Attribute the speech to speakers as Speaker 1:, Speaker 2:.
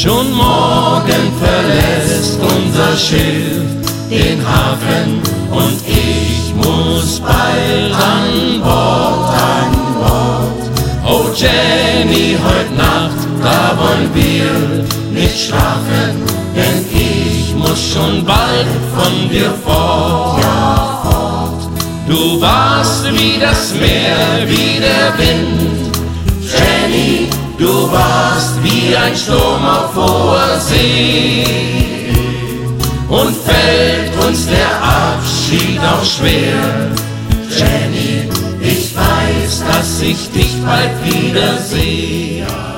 Speaker 1: Schon morgen verlässt unser Schiff den Hafen und ich muss bald an Bord. Oh Jenny, heute Nacht, da wollen wir nicht schlafen, denn ich muss schon bald von dir fort. Du warst wie das Meer, wie der Wind, Jenny, du warst wie ein Sturm auf hoher See. Und fällt uns der Abschied auch schwer, Jenny, ich weiß, dass ich dich bald wiedersehe.